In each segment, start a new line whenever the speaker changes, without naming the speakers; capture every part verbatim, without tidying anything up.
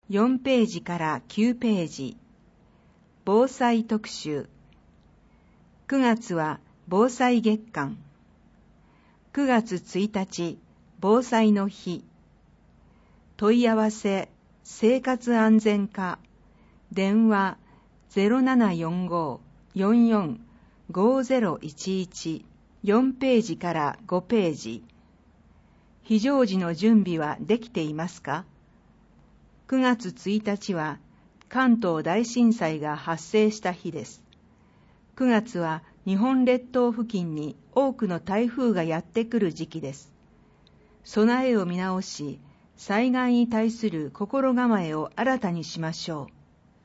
よんページからきゅうページ、防災特集。くがつは防災月間。くがつついたち、防災の日。問い合わせ、生活安全課、電話 ゼロななよんご よんよん ごゼロいちいち、よんページからごページ。非常時の準備はできていますか？くがつついたちは関東大震災が発生した日です。くがつは日本列島付近に多くの台風がやってくる時期です。備えを見直し、災害に対する心構えを新たにしましょう。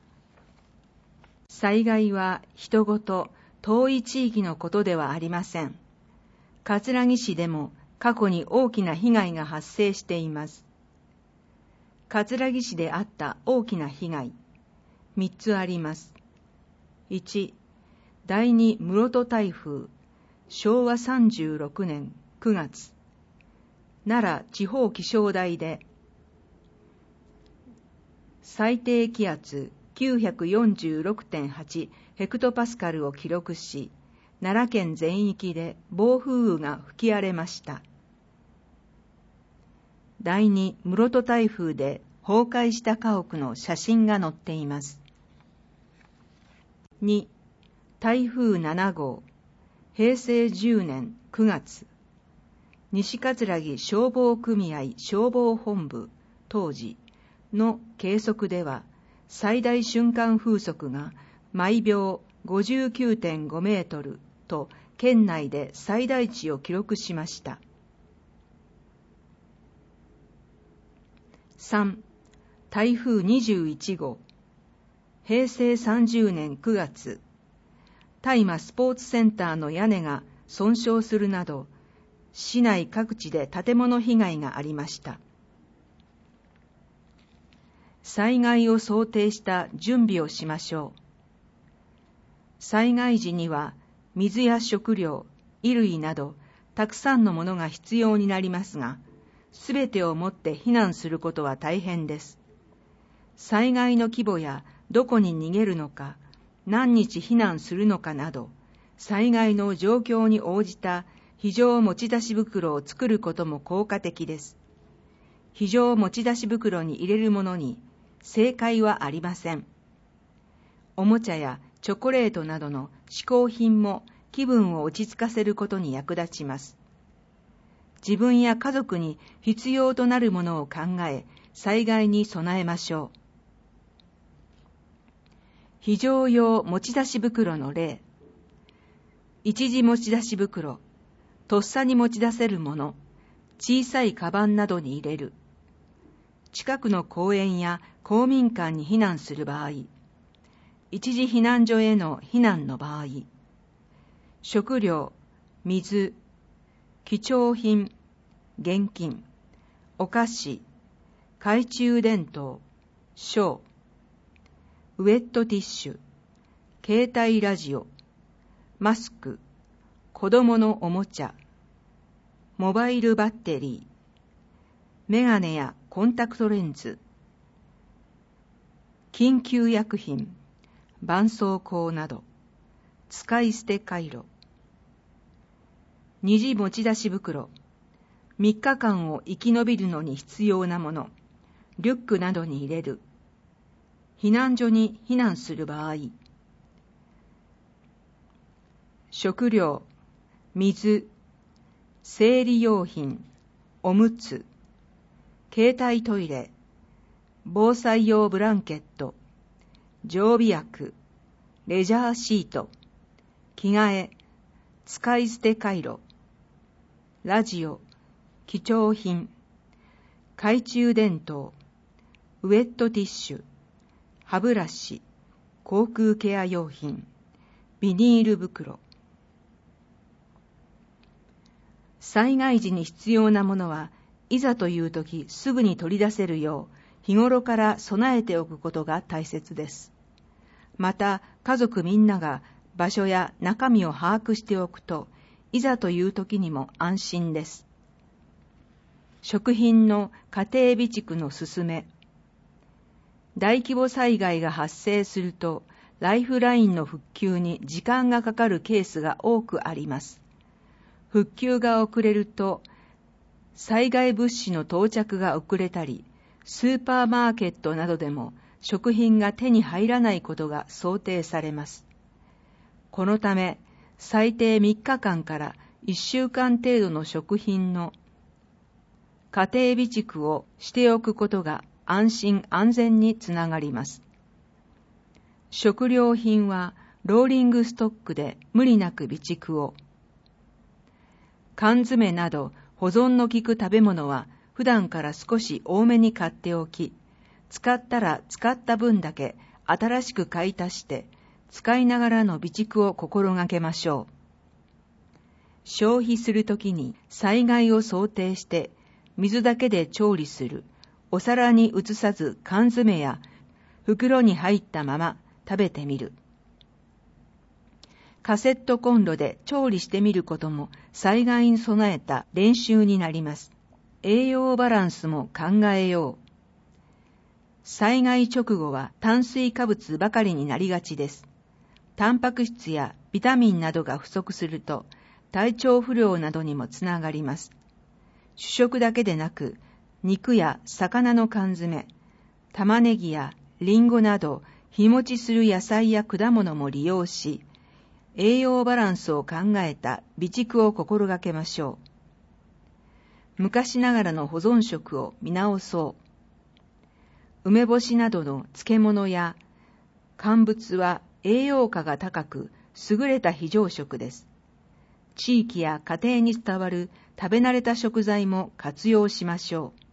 災害は人ごと遠い地域のことではありません。葛城市でも過去に大きな被害が発生しています。葛城市であった大きな被害、みっつあります。いち、第二室戸台風、しょうわさんじゅうろくねんくがつ、奈良地方気象台で最低気圧 きゅうひゃくよんじゅうろくてんはち ヘクトパスカルを記録し、奈良県全域で暴風雨が吹き荒れました。第二室戸台風で崩壊した家屋の写真が載っています。に、台風ななごう、へいせいじゅうねんくがつ、西葛城消防組合消防本部当時の計測では、最大瞬間風速が毎秒 ごじゅうきゅうてんごメートルと県内で最大値を記録しました。さん、台風にじゅういちごう、へいせいさんじゅうねんくがつ、大麻スポーツセンターの屋根が損傷するなど、市内各地で建物被害がありました。災害を想定した準備をしましょう。災害時には水や食料、衣類などたくさんのものが必要になりますが、すべてを持って避難することは大変です。災害の規模やどこに逃げるのか、何日避難するのかなど、災害の状況に応じた非常持ち出し袋を作ることも効果的です。非常持ち出し袋に入れるものに正解はありません。おもちゃやチョコレートなどの嗜好品も気分を落ち着かせることに役立ちます。自分や家族に必要となるものを考え、災害に備えましょう。非常用持ち出し袋の例。一時持ち出し袋、とっさに持ち出せるもの、小さいカバンなどに入れる。近くの公園や公民館に避難する場合、一時避難所への避難の場合、食料、水、貴重品、現金、お菓子、懐中電灯、書、ウェットティッシュ、携帯ラジオ、マスク、子供のおもちゃ、モバイルバッテリー、メガネやコンタクトレンズ、緊急薬品、絆創膏など、使い捨てカイロ、二次持ち出し袋、みっかかんを生き延びるのに必要なもの、リュックなどに入れる。避難所に避難する場合、食料、水、生理用品、おむつ、携帯トイレ、防災用ブランケット、常備薬、レジャーシート、着替え、使い捨てカイロ、ラジオ、貴重品、懐中電灯、ウェットティッシュ、歯ブラシ、口腔ケア用品、ビニール袋。災害時に必要なものはいざというときすぐに取り出せるよう日頃から備えておくことが大切です。また家族みんなが場所や中身を把握しておくといざというときにも安心です。食品の家庭備蓄のすすめ。 大規模災害が発生すると、ライフラインの復旧に時間がかかるケースが多くあります。復旧が遅れると、災害物資の到着が遅れたり、スーパーマーケットなどでも食品が手に入らないことが想定されます。このため、最低みっかかんからいっしゅうかん程度の食品の家庭備蓄をしておくことが安心安全につながります。食料品はローリングストックで無理なく備蓄を。缶詰など保存の効く食べ物は普段から少し多めに買っておき、使ったら使った分だけ新しく買い足して、使いながらの備蓄を心がけましょう。消費するときに災害を想定して、水だけで調理する、お皿に移さず缶詰や袋に入ったまま食べてみる。カセットコンロで調理してみることも災害に備えた練習になります。栄養バランスも考えよう。災害直後は炭水化物ばかりになりがちです。タンパク質やビタミンなどが不足すると体調不良などにもつながります。主食だけでなく、肉や魚の缶詰、玉ねぎやリンゴなど日持ちする野菜や果物も利用し、栄養バランスを考えた備蓄を心がけましょう。昔ながらの保存食を見直そう。梅干しなどの漬物や乾物は栄養価が高く優れた非常食です。地域や家庭に伝わる食べ慣れた食材も活用しましょう。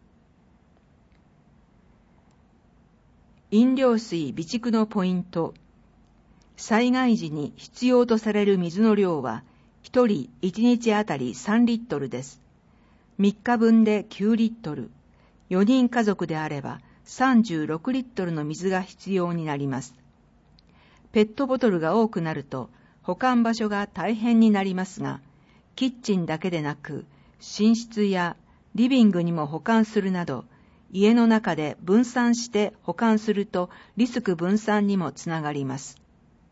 飲料水備蓄のポイント。災害時に必要とされる水の量はひとりいちにちあたりさんリットルです。みっかぶんできゅうリットル、よにん家族であればさんじゅうろくリットルの水が必要になります。ペットボトルが多くなると保管場所が大変になりますが、キッチンだけでなく寝室やリビングにも保管するなど、家の中で分散して保管するとリスク分散にもつながります。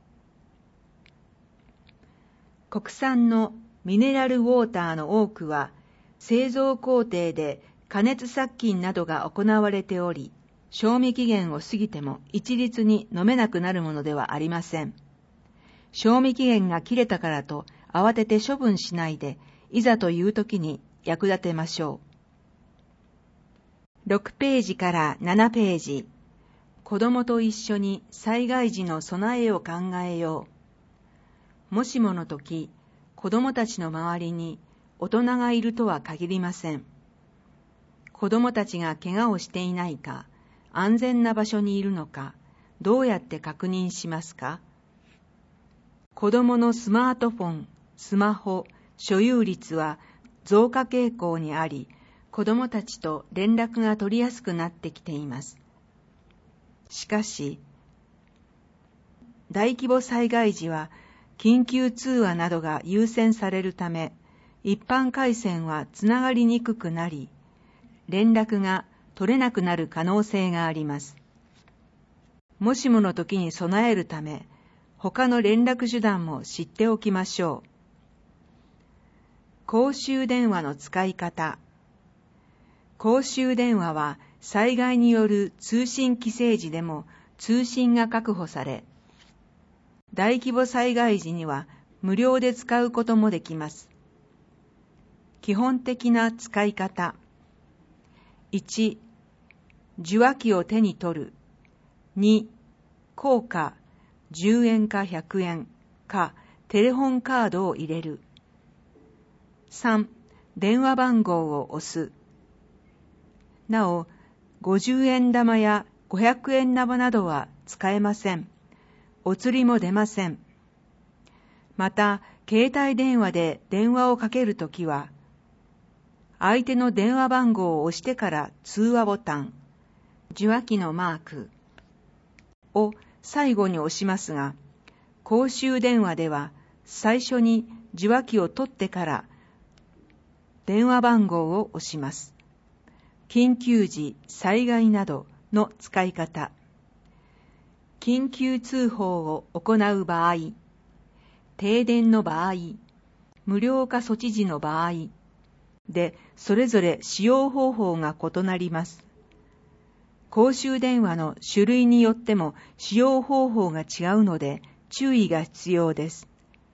国産のミネラルウォーターの多くは製造工程で加熱殺菌などが行われており、賞味期限を過ぎても一律に飲めなくなるものではありません。賞味期限が切れたからと慌てて処分しないで、いざという時に役立てましょう。ろくページからななページ。子供と一緒に災害時の備えを考えよう。もしもの時、子供たちの周りに大人がいるとは限りません。子供たちが怪我をしていないか、安全な場所にいるのか、どうやって確認しますか？子供のスマートフォン、スマホ、所有率は増加傾向にあり、子供たちと連絡が取りやすくなってきています。しかし、大規模災害時は緊急通話などが優先されるため、一般回線はつながりにくくなり、連絡が取れなくなる可能性があります。もしもの時に備えるため、他の連絡手段も知っておきましょう。公衆電話の使い方。公衆電話は災害による通信規制時でも通信が確保され、大規模災害時には無料で使うこともできます。基本的な使い方。いち、受話器を手に取る。に、硬貨、じゅうえんかひゃくえんかテレホンカードを入れる。さん、電話番号を押す。なお、ごじゅうえん玉やごひゃくえん玉などは使えません。お釣りも出ません。また、携帯電話で電話をかけるときは、相手の電話番号を押してから通話ボタン、受話器のマークを最後に押しますが、公衆電話では最初に受話器を取ってから電話番号を押します。緊急時、災害などの使い方。 緊急通報を行う場合、停電の場合、無料化措置時の場合で、それぞれ使用方法が異なります。公衆電話の種類によっても使用方法が違うので注意が必要です。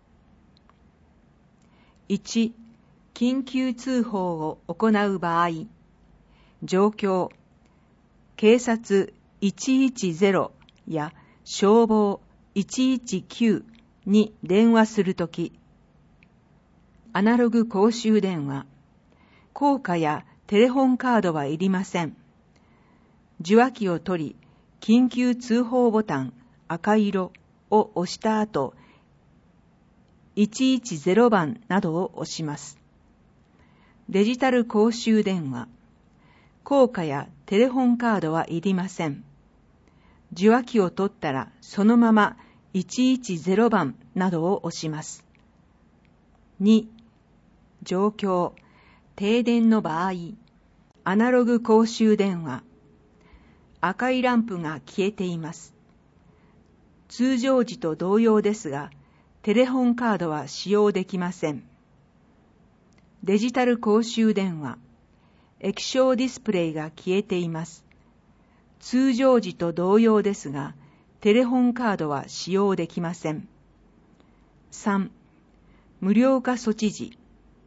いち、緊急通報を行う場合、状況、警察いちいちゼロや消防いちいちきゅうに電話するとき、アナログ公衆電話、硬貨やテレホンカードはいりません。受話器を取り、緊急通報ボタン赤色を押した後、いちいちゼロばんなどを押します。デジタル公衆電話、硬貨やテレホンカードはいりません。受話器を取ったらそのままいちいちゼロばんなどを押します。に、状況、停電の場合、アナログ公衆電話、赤いランプが消えています。通常時と同様ですが、テレホンカードは使用できません。デジタル公衆電話、液晶ディスプレイが消えています。通常時と同様ですが、テレホンカードは使用できません。さん、無料化措置時、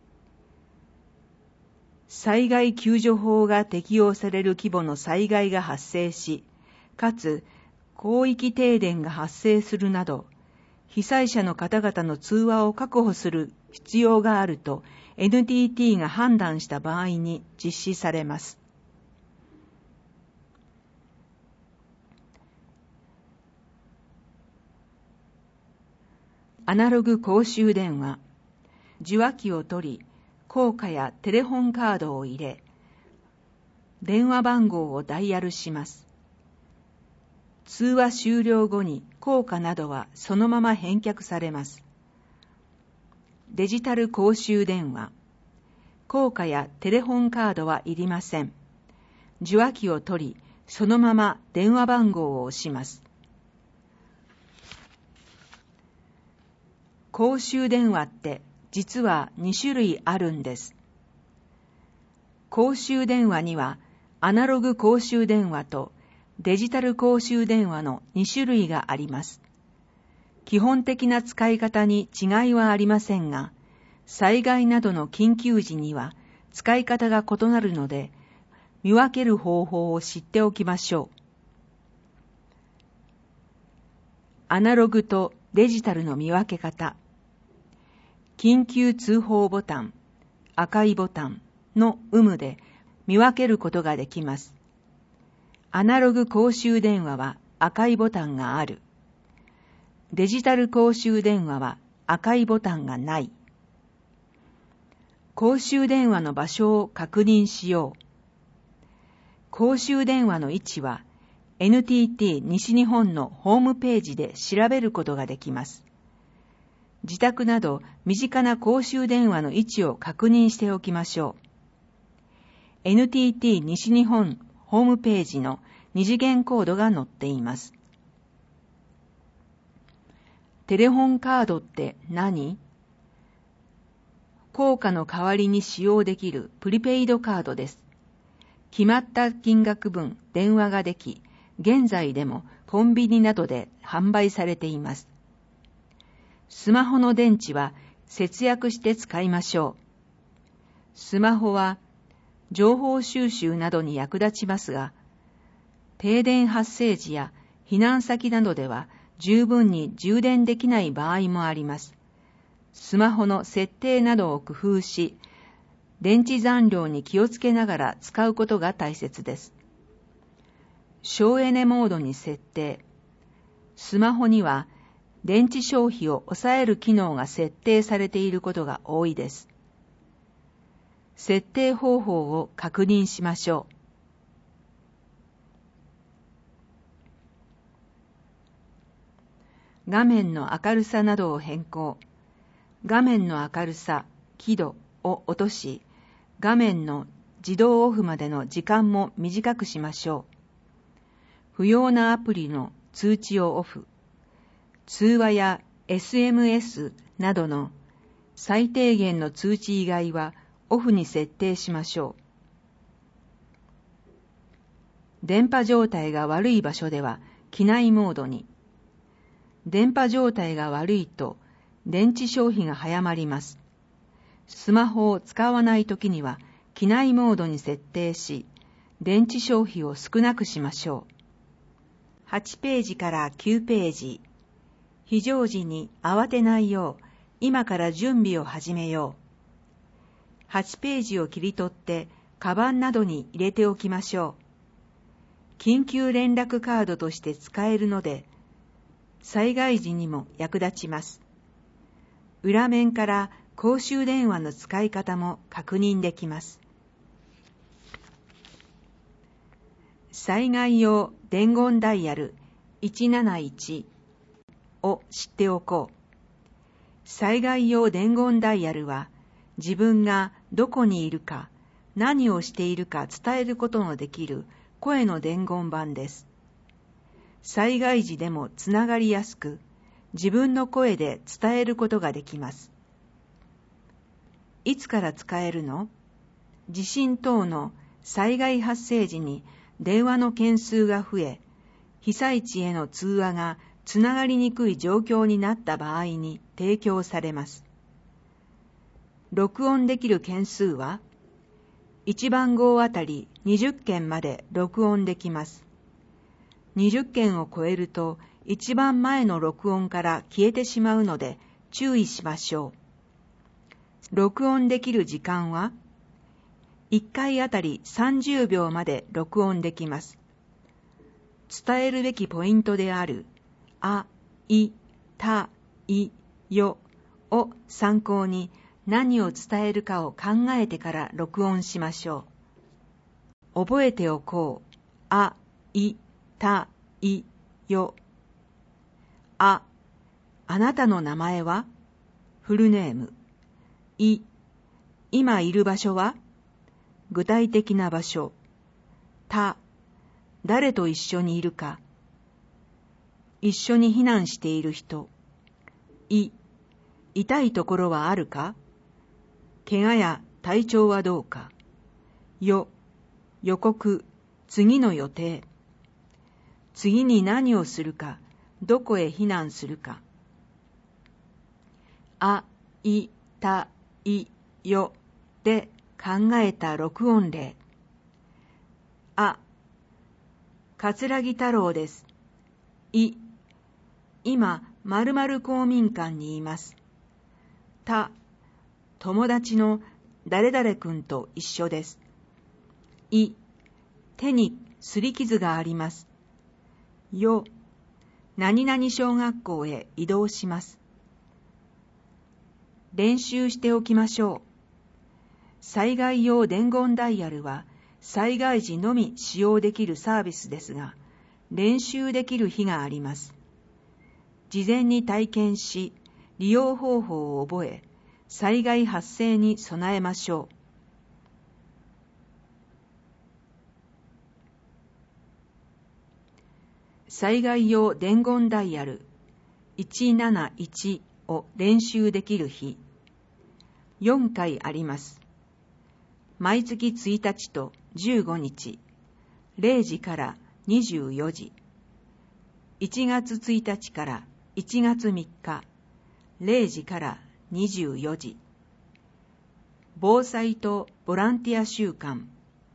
災害救助法が適用される規模の災害が発生し、かつ広域停電が発生するなど、被災者の方々の通話を確保する必要があると エヌティーティー が判断した場合に実施されます。アナログ公衆電話、受話器を取り、硬貨やテレホンカードを入れ、電話番号をダイヤルします。通話終了後に硬貨などはそのまま返却されます。デジタル公衆電話、硬貨やテレホンカードはいりません。受話器を取り、そのまま電話番号を押します。公衆電話って実はに種類あるんです。公衆電話にはアナログ公衆電話とデジタル公衆電話のに種類があります。基本的な使い方に違いはありませんが、災害などの緊急時には使い方が異なるので、見分ける方法を知っておきましょう。アナログとデジタルの見分け方。緊急通報ボタン、赤いボタンの有無で見分けることができます。アナログ公衆電話は赤いボタンがある。デジタル公衆電話は赤いボタンがない。公衆電話の場所を確認しよう。公衆電話の位置は エヌティーティー 西日本のホームページで調べることができます。自宅など身近な公衆電話の位置を確認しておきましょう。エヌティーティー 西日本ホームページの二次元コードが載っています。テレホンカードって何？硬貨の代わりに使用できるプリペイドカードです。決まった金額分電話ができ、現在でもコンビニなどで販売されています。スマホの電池は節約して使いましょう。スマホは情報収集などに役立ちますが、停電発生時や避難先などでは十分に充電できない場合もあります。スマホの設定などを工夫し、電池残量に気をつけながら使うことが大切です。省エネモードに設定。スマホには電池消費を抑える機能が設定されていることが多いです。設定方法を確認しましょう。画面の明るさなどを変更。画面の明るさ、輝度を落とし、画面の自動オフまでの時間も短くしましょう。不要なアプリの通知をオフ。通話や エスエムエス などの最低限の通知以外はオフに設定しましょう。電波状態が悪い場所では機内モードに。電波状態が悪いと電池消費が早まります。スマホを使わないときには機内モードに設定し、電池消費を少なくしましょう。はちページからきゅうページ。非常時に慌てないよう、今から準備を始めよう。はちページを切り取って、カバンなどに入れておきましょう。緊急連絡カードとして使えるので、災害時にも役立ちます。裏面から公衆電話の使い方も確認できます。災害用伝言ダイヤルいちなないちを知っておこう。災害用伝言ダイヤルは自分がどこにいるか、何をしているか伝えることのできる声の伝言板です。災害時でもつながりやすく、自分の声で伝えることができます。いつから使えるの？地震等の災害発生時に電話の件数が増え、被災地への通話がつながりにくい状況になった場合に提供されます。録音できる件数はいち番号あたりにじゅっけんまで録音できます。にじゅっけんを超えると一番前の録音から消えてしまうので注意しましょう。録音できる時間はいっかいあたりさんじゅうびょうまで録音できます。伝えるべきポイントであるあ、い、た、い、よを参考に何を伝えるかを考えてから録音しましょう。覚えておこう。あ、い、た、い、よ。あ、あなたの名前は？フルネーム。い、今いる場所は？具体的な場所。た、誰と一緒にいるか。一緒に避難している人。い、痛いところはあるか？怪我や体調はどうか。よ、予告、次の予定。次に何をするか、どこへ避難するか。あ、い、た、い、よで考えた録音例。あ、桂木太郎です。い、今、〇〇公民館にいます。た、友達の誰々くんと一緒です。い、手に擦り傷があります。よ、何々小学校へ移動します。練習しておきましょう。災害用伝言ダイヤルは災害時のみ使用できるサービスですが、練習できる日があります。事前に体験し、利用方法を覚え、災害発生に備えましょう。災害用伝言ダイヤルいちなないちを練習できる日。よんかいあります。毎月ついたちとじゅうごにち、れいじからにじゅうよじ。いちがつついたちからいちがつみっか、れいじからにじゅうよじ。防災とボランティア週間。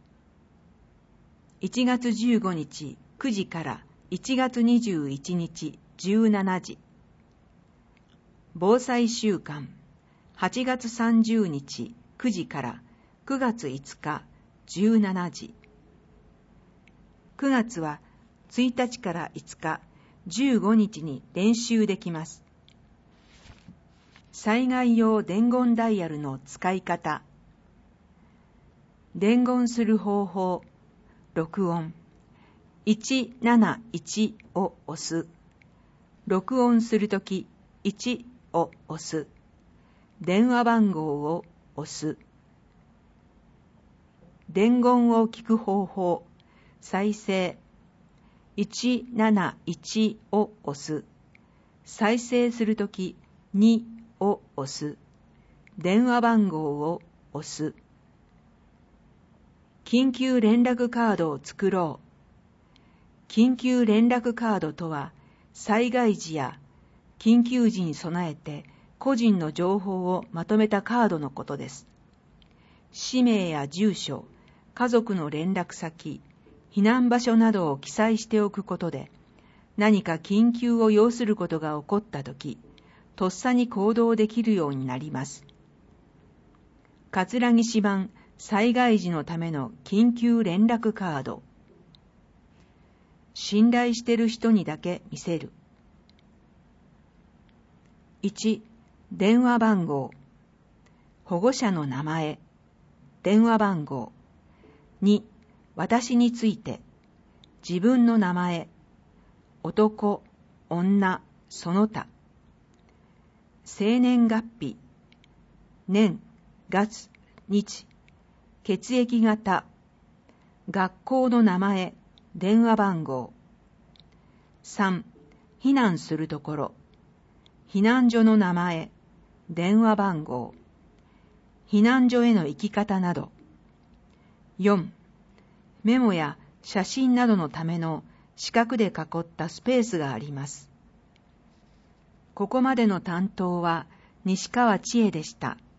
いちがつじゅうごにちくじからいちがつにじゅういちにちじゅうしちじ。防災週間。はちがつさんじゅうにちくじからくがついつかじゅうしちじ。くがつはついたちからいつか、じゅうごにちに練習できます。災害用伝言ダイヤルの使い方。伝言する方法。録音。いちなないちを押す。録音するときいちを押す。電話番号を押す。伝言を聞く方法。再生。 いちなないちを押す。再生するときにを押す。電話番号を押す。緊急連絡カードを作ろう。緊急連絡カードとは、災害時や緊急時に備えて個人の情報をまとめたカードのことです。氏名や住所、家族の連絡先、避難場所などを記載しておくことで、何か緊急を要することが起こったとき、とっさに行動できるようになります。葛城市版災害時のための緊急連絡カード。信頼している人にだけ見せる。いち、電話番号。保護者の名前。電話番号。に、私について。自分の名前。男、女、その他。生年月日。年、月、日。血液型。学校の名前。電話番号。さん、避難するところ。避難所の名前。電話番号。避難所への行き方など。よん、メモや写真などのための四角で囲ったスペースがあります。ここまでの担当は西川千恵でした。